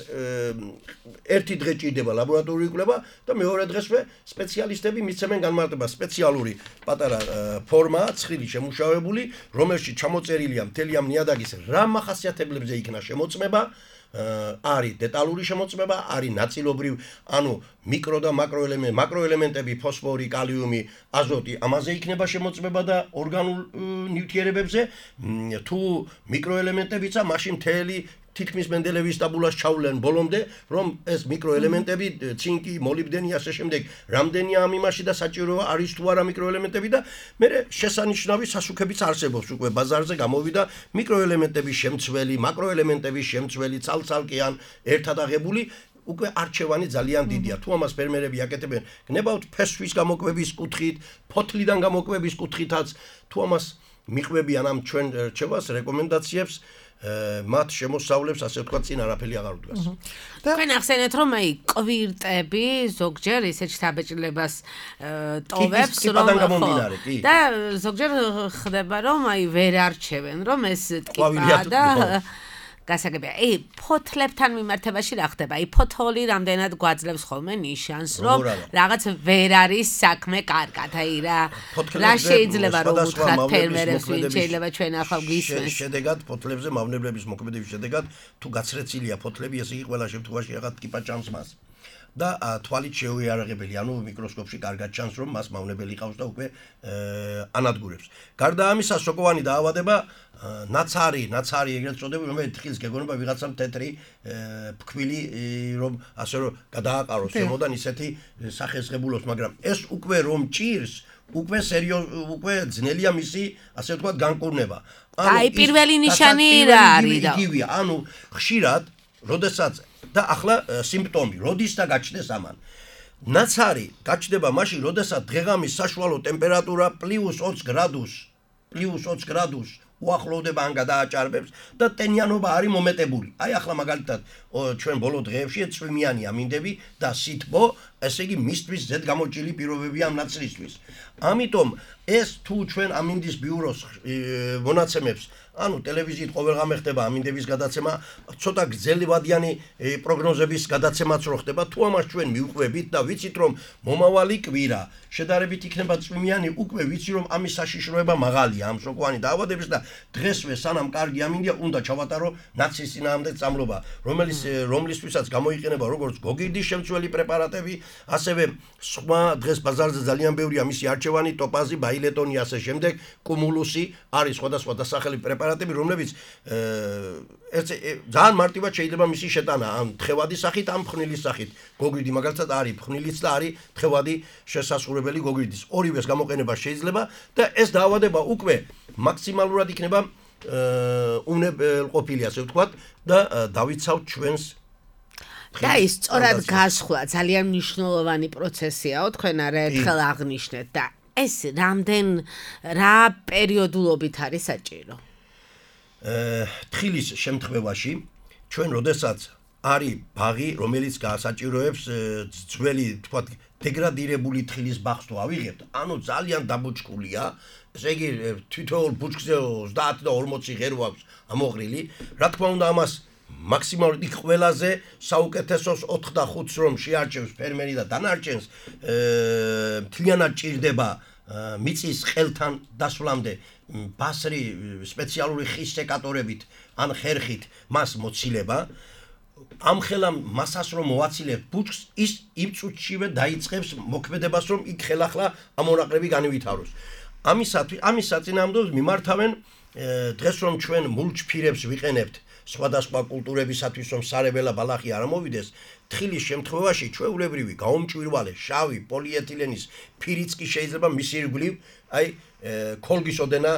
ერთი დღე ჭირდება ლაბორატორიული კვლევა და მეორე დღესვე სპეციალისტები მიცემენ განმარტებას სპეციალური პატარა ფორმაა ცხრილი შემუშავებული რომელშიც ჩამოწერილია მთელი ამ ნიადაგის რა მახასიათებლებზე იქნა შემოწმება არის დეტალური შემოწმება არის ნაწილობრივ ანუ მიკრო და მაკრო ელემენტები მაკრო ელემენტები ფოსფორი კალიუმი აზოტი ამაზე იქნება შემოწმება და ორგანულ ნივთიერებებზე თუ მიკრო ელემენტებიცა მაშინ მთელი თითქმის მენდელევის ტაბულას ჩავლენ ბოლომდე რომ ეს მიკრო ელემენტები ცინკი მოლიბდენი ასე შემდეგ რამდენია ამ იმაში და საჭიროა არის თუ არა მიკრო ელემენტები და მე შესანიშნავი სასუქებიც არსებობს უკვე ბაზარზე გამოვიდა მიკრო ელემენტების შემცველი მაკრო ელემენტების შემცველი ცალ-ცალკე ან ერთად აღებული უკვე არჩევანი ძალიან დიდია თუ ამას ფერმერები აკეთებენ გნებავთ ფესვის გამოკვების კუთხით ფოთლიდან გამოკვების კუთხითაც თუ ამას მიყვებიან ამ ჩვენ რჩევას რეკომენდაციებს მათ შემოსავლებს ასე ვთქვათ წინ არაფერი აღარ უდგას. თქვენ ახსენეთ რომ აი კვირტები ზოგჯერ ისეთ შთაბეჭდილებას ტოვებს რომ და ზოგჯერ ხდება რომ აი ვერ არჩევენ რომ ეს ტიპა და გასაგებია. აი ფოთლებთან მიმართებაში რა ხდება? აი ფოთოლი რამდენად გვაძლევს ხოლმე ნიშანს რომ რაღაც ვერ არის საქმე კარგად. აი რა რა შეიძლება რომ უთხრათ ფერმერებს ვინ შეიძლება ჩვენ ახლა გვისმენს. შედეგად ფოთლებზე მავნებლების მოქმედების შედეგად თუ გაცრეცილია ფოთლები ესე იგი ყველა შემთხვევაში რაღაც ტიპა ჭამს მას. და თვალით შეუიარაღებელი, ანუ მიკროსკოპში კარგად ჩანს რომ მას მავნებელი ყავს და უკვე ანადგურებს. გარდა ამისა, სოკოვანი დაავადება ნაცარი, ნაცარი ეგრეთ წოდებული, რომელიც თხილს გეგონება ვიღაცამ თეთრი ფქვილი რომ ასე რომ გადააყაროს შემოდან ისეთი სახესღებულობს, მაგრამ ეს უკვე რომ ჭირს უკვე სერიოზ უკვე ძნელია მისი ასე ვთქვათ განკურნება. აი პირველი ნიშანი რა არის და იგივეა, ანუ ხშირად, როდესაც და ახლა სიმპტომი, როდის და გაჩნდეს ამან. ნაცარი გაჩნდება მაშინ, როდესაც დღეღამის საშუალო ტემპერატურა პლუს ოცი გრადუს, პლუს ოცი გრადუს უახლოვდება ან გადააჭარბებს და ტენიანობა არის მომეტებული. აი ახლა მაგალითად ჩვენ ბოლო დღეებში წვიმიანი ამინდები და სითბო, ესე იგი მისთვის ზედ გამოჭილი პირობებია ამ ნაცრისთვის. ამიტომ ეს თუ ჩვენ ამინდის ბიუროს მონაცემებს ანუ ტელევიზიით ყოველდღე ხდება ამინდების გადაცემა, ცოტა გრძელვადიანი პროგნოზების გადაცემაც რო ხდება, თუ ამას ჩვენ მივყვებით და ვიცით რომ მომავალი კვირა შედარებით იქნება წვიმიანი, უკვე ვიცი რომ ამის საშიშროება მაღალია ამ შოკვანი დაავადების და დღესვე სანამ კარგი ამინდია, უნდა ჩავატარო ნაცის წინააღმდეგ წამლობა, რომელიც რომლისთვისაც გამოიყენება როგორც გოგირდის შემცველი პრეპარატები, ასევე სხვა დღეს ბაზარზე ძალიან ბევრია მისი არჩევანი, ტოპაზი, ბაილეტონი, ასე შემდეგ, კუმულუსი, არის სხვადასხვა დასახელი პრეპარატები, რომლებიც ერთ ძალიან მარტივად შეიძლება მისი შეტანა ამ თხევადი სახით, ამ ფხნილის სახით. გოგირდი მაგალითად არის ფხნილიც და არის თხევადი შესასრულებელი გოგირდის. ორივეს გამოყენება შეიძლება და ეს დაავადება უკვე მაქსიმალურად იქნება უნებელყოფილი, ასე ვთქვათ, და დავიცავთ ჩვენს და ის სწორად გასხვა ძალიან მნიშვნელოვანი პროცესიაო, თქვენ არა ერთხელ აღნიშნეთ და ეს რამდენ რა პერიოდულობით არის საჭირო? თხილის შემთხვევაში ჩვენ როდესაც არის ბაღი, რომელიც გასაჭიროებს ძველი, თქვათ, დეგრადირებული თხილის ბაღს თუ ავიღებთ, ანუ ძალიან დაბუჩქულია, ესე იგი თითოეულ ბუჩქზე ოცდაათი და ორმოცი ღერო აქვს ამოღრილი, რა თქმა უნდა ამას მაქსიმალურად იქ ყველაზე საუკეთესოს ოთხ და ხუთს რომ შეარჩევს ფერმერი და დანარჩენს მთლიანად ჭირდება მიწის ყელთან დასვლამდე ბასრი სპეციალური ხის სეკატორებით ან ხერხით მას მოცილება ამ ხელამ მასას რომ მოვაცილებ ბუჩქს ის იმ წუთშივე დაიწყებს მოქმედებას რომ იქ ხელახლა ამონაყრები განივითაროს ამისათვის ამის საწინააღმდეგოდ მიმართავენ დღეს რომ ჩვენ მულჩფირებს ვიყენებთ სხვადასხვა კულტურებისათვის რომ სარეველა ბალახი არ ამოვიდეს თხილის შემთხვევაში ჩვეულებრივი გაუმჭვირვალე შავი პოლიეთილენის ფირიც კი შეიძლება მის ირგვლივ აი ქოლგის ოდენა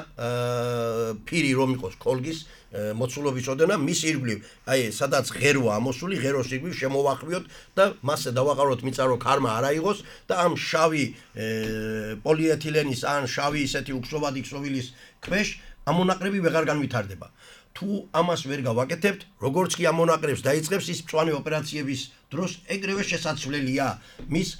ფირი რომ იყოს ქოლგის მოცულობის ოდენა მის ირგვლივ აი სადაც ღეროა ამოსული ღეროს ირგვლივ შემოვახვიოთ და მასზე დავაყაროთ მიწა რომ ქარმა არ აიღოს და ამ შავი პოლიეთილენის ან შავი ისეთი უხსოვადი ქსოვილის ქვეშ ამონაყრები ვეღარ განვითარდება თუ ამას ვერ გავაკეთებთ, როგორც კი ამონაყრებს დაიწყებს ის მწვანე ოპერაციების დროს ეგრევე შესაძლებელია მის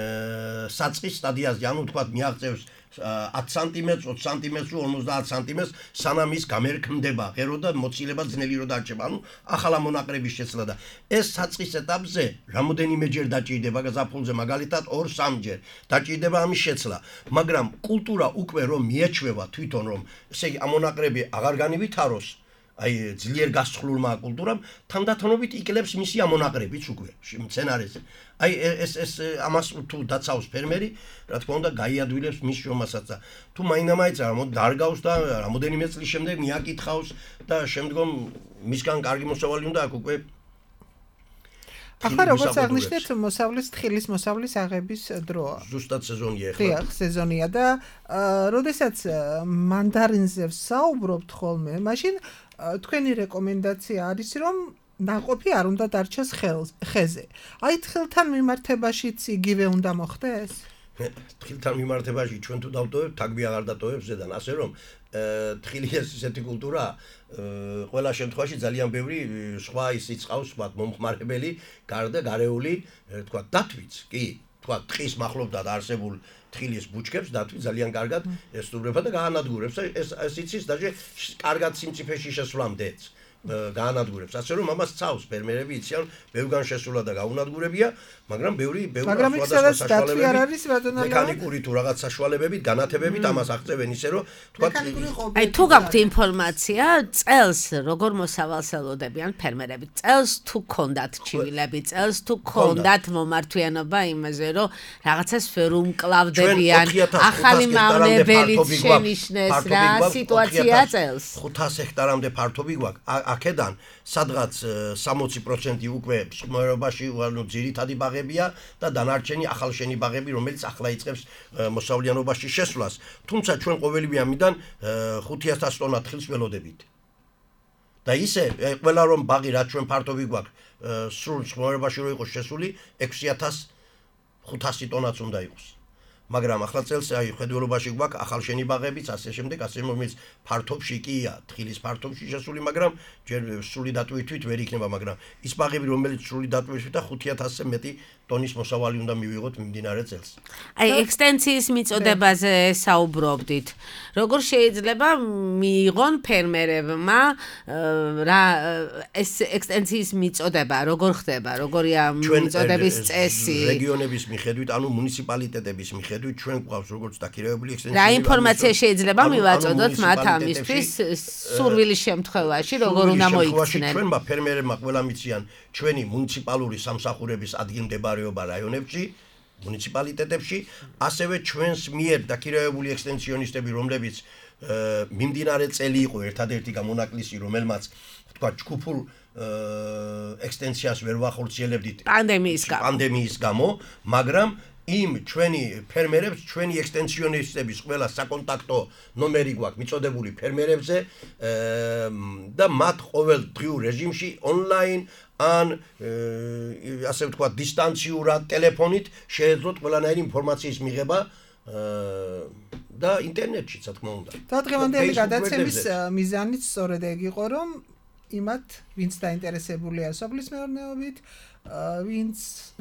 საწყის სტადიაზე, ანუ თქვათ მიაღწევს ათი სანტიმეტრს, ოცი სანტიმეტრს, ორმოცდაათ სანტიმეტრს, სანამ ის გამერქმდება ღერო და მოცილება ძნელი რო დარჩება, ანუ ახალ ამონაყრების შეცვლა და ეს საწყის ეტაპზე რამოდენიმეჯერ დაჭირდება გაზაფხულზე მაგალითად ორ სამჯერ დაჭირდება ამის შეცვლა, მაგრამ კულტურა უკვე რომ მიეჩვევა თვითონ რომ ესე იგი ამონაყრები აღარ განივითაროს აი ძლიერ გასხლულმა კულტურამ თანდათანობით იკლებს მისი ამონაყრებიც უკვე მცენარეზე. აი ეს ეს ამას თუ დაცავს ფერმერი, რა თქმა უნდა, გაიადვილებს მის შრომასაც და თუ მაინამაინც არ დარგავს და რამოდენიმე წლის შემდეგ მიაკითხავს და შემდგომ მისგან კარგი მოსავალი უნდა აქვს უკვე ახლა როგორც აღნიშნეთ, მოსავლის თხილის მოსავლის აღების დროა. ზუსტად სეზონია ახლა. დიახ, სეზონია და როდესაც მანდარინზე ვსაუბრობთ ხოლმე, მაშინ თქვენი რეკომენდაცია არის რომ ნაყოფი არ უნდა დარჩეს ხეზე. აი თხილთან მიმართებაშიც იგივე უნდა მოხდეს? თხილთან მიმართებაში ჩვენ თუ დავტოვებთ, თაგვი აღარ დატოვებს ზედან, ასე რომ თხილი ეს ისეთი კულტურაა, ყველა შემთხვევაში ძალიან ბევრი სხვა ისიც ყავს, თქვა მომხმარებელი, გარდა გარეული, თქვა დათვიც, კი, თქვა ტყის მახლობლად არსებულ თხილის ბუჩქებს დათვი ძალიან კარგად ესტუმრება და გაანადგურებს. ეს ეს იცის დაჟე კარგად სიმწიფეში შესვლამდეც გაანადგურებს. ასე რომ ამას წავს ფერმერები იციან, ბევრგან შესულა და გაუნადგურებია, მაგრამ ბევრი ბევრი სხვადასხვა საშუალებები, მექანიკური თუ რაღაც საშუალებებით, განათებებით ამას აღწევენ ისე რომ თქვა აი თუ გაქვთ ინფორმაცია, წელს როგორ მოსავალს ელოდებიან ფერმერები, წელს თუ ქონდათ ჩივილები, წელს თუ ქონდათ მომართვიანობა იმაზე, რომ რაღაცას ვერ უმკლავდებიან, ახალი მავნებელიც შენიშნეს რა სიტუაცია წელს. ხუთას ჰექტარამდე ფართობი გვაქვს. აქედან სადღაც სამოცი პროცენტი უკვე მსხმოებაში, ანუ ძირითადი ბაღებია და დანარჩენი ახალშენი ბაღები, რომელიც ახლა იწყებს მოსავლიანობაში შესვლას. თუმცა ჩვენ ყოველივე ამიდან ხუთი ათას ტონა თხილს ველოდებით. და ისე ყველა რომ ბაღი რაც ჩვენ ფართობი გვაქვს, სრულ მსხმოებაში რო იყოს შესული, ექვსი ათას ხუთასი ტონაც უნდა იყოს. მაგრამ ახლა წელს აი ხედველობაში გვაქვს ახალშენი ბაღებიც, ასე შემდეგ, ასე რომელიც ფართობში კია, თხილის ფართობში შესული, მაგრამ ჯერ სრული დატვირთვით ვერ იქნება, მაგრამ ის ბაღები, რომელიც სრული დატვირთვით და ხუთი ათასზე მეტი ტონის მოსავალი უნდა მივიღოთ მიმდინარე წელს. აი, ექსტენციის მიწოდებაზე საუბრობდით. როგორ შეიძლება მიიღონ ფერმერებმა რა ეს ექსტენციის მიწოდება, როგორ ხდება, როგორია მიწოდების წესი? რეგიონების მიხედვით, ანუ მუნიციპალიტეტების მიხედვით ჩვენ გვყავს როგორც დაქირავებული ექსტენციური. რა ინფორმაცია შეიძლება მივაწოდოთ მათ ამისთვის სურვილის შემთხვევაში, როგორ უნდა მოიქცნენ? ჩვენმა ფერმერებმა ყველა მიციან ჩვენი მუნიციპალური სამსახურების ადგილმდებარეობა რაიონებში, მუნიციპალიტეტებში, ასევე ჩვენს მიერ დაქირავებული ექსტენციონისტები, რომლებიც მიმდინარე წელი იყო ერთადერთი გამონაკლისი, რომელმაც თქვა ჯგუფურ ექსტენციას ვერ ვახორციელებდით პანდემიის გამო. პანდემიის გამო, მაგრამ იმ ჩვენი ფერმერებს, ჩვენი ექსტენციონისტების ყველა საკონტაქტო ნომერი გვაქვს მიწოდებული ფერმერებზე და მათ ყოველ დღიურ რეჟიმში ონლაინ ან ასე ვთქვათ დისტანციურად ტელეფონით შეეძლოთ ყველანაირი ინფორმაციის მიღება და ინტერნეტშიც, რა თქმა უნდა. და დღევანდელი გადაცემის მიზანიც სწორედ ეგ იყო, რომ იმათ, ვინც დაინტერესებულია სოფლის მეურნეობით, ვინც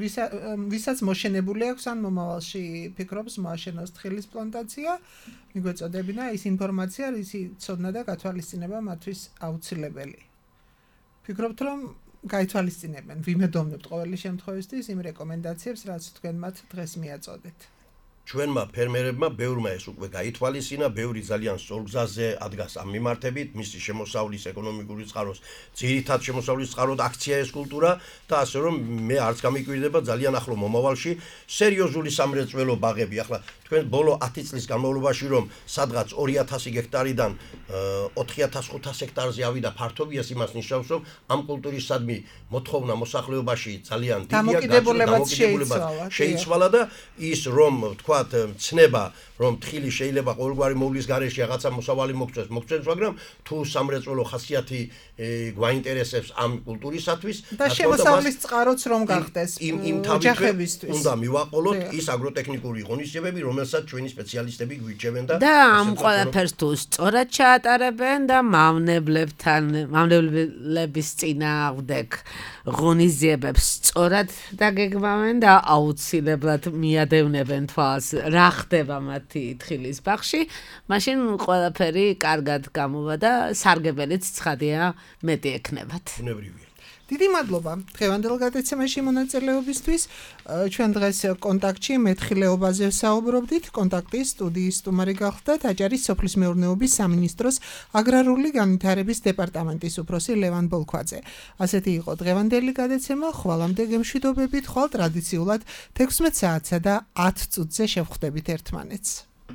ვისაც მოშენებული აქვს ან მომავალში ფიქრობს მოაშენოს თხილის პლანტაცია, მიგვეწოდებინა ის ინფორმაცია, რისი ცოდნა და გათვალისწინება მათთვის აუცილებელი. ფიქრობთ, რომ გაითვალისწინებენ, ვიმედოვნებთ ყოველი შემთხვევისთვის იმ რეკომენდაციებს, რაც თქვენ მათ დღეს მიაწოდეთ. ჩვენმა ფერმერებმა ბევრმა ეს უკვე გაითვალისწინა, ბევრი ძალიან სწორ გზაზე ადგას ამ მიმართებით, მისი შემოსავლის ეკონომიკური წყაროს, ძირითად შემოსავლის წყაროდ აქცია ეს კულტურა და ასე რომ მე არც გამიკვირდება ძალიან ახლო მომავალში სერიოზული სამრეწველო ბაღები. ახლა თქვენ ბოლო ათი წლის განმავლობაში რომ სადღაც ორი ათასი გექტარიდან ოთხი ათას ხუთას ჰექტარზე ავიდა ფართობიას, იმას ნიშნავს რომ ამ კულტურისადმი მოთხოვნა მოსახლეობაში ძალიან დიდია, დამოკიდებულებაც შეიცვალა და ის რომ თქვა ცნება რომ თხილი შეიძლება ყოველგვარი მოვლის გარეშე რაღაცა მოსავალი მოგწეს, მოგწეს, მაგრამ თუ სამრეწველო ხასიათი გვაინტერესებს ამ კულტურისათვის და შემოსავლის წყაროც რომ გახდეს ოჯახებისთვის უნდა მივაყოლოთ ის აგროტექნიკური ღონისძიებები, რომელსაც ჩვენი სპეციალისტები გვირჩევენ და და ამ ყველაფერს თუ სწორად ჩაატარებენ და მავნებლებთან, მავნებლების წინააღმდეგ ღონისძიებებს სწორად დაგეგმავენ და აუცილებლად მიადევნებენ თვალს, რა ხდება მათი თხილის ბაღში, მაშინ ყველაფერი კარგად გამოვა და სარგებელიც ცხადია მეტი ექნებათ. ბუნებრივია. დიდი მადლობა დღევანდელ გადაცემაში მონაწილეობისთვის. ჩვენ დღეს კონტაქტში მეთხილეობაზე საუბრობდით. კონტაქტის სტუდიის სტუმარი გახლდათ აჭარის სოფლის მეურნეობის სამინისტროს აგრარული განვითარების დეპარტამენტის უფროსი ლევან ბოლქვაძე. ასეთი იყო დღევანდელი გადაცემა. ხვალამდე გემშვიდობებით, ხვალ ტრადიციულად თექვსმეტ საათსა და ათ წუთზე შევხვდებით ერთმანეთს.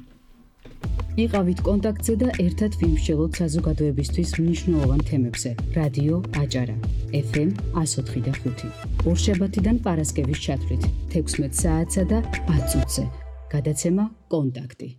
იყავით კონტაქტზე და ერთად ვიმსჯელოთ საზოგადოებისთვის მნიშვნელოვან თემებზე. რადიო აჭარა ეფ ემ εκατო ოთხი და ხუთი. ორშაბათიდან პარასკევის ჩათვლით თექვსმეტ საათსა და ათ წუთზე. გადაცემა კონტაქტი.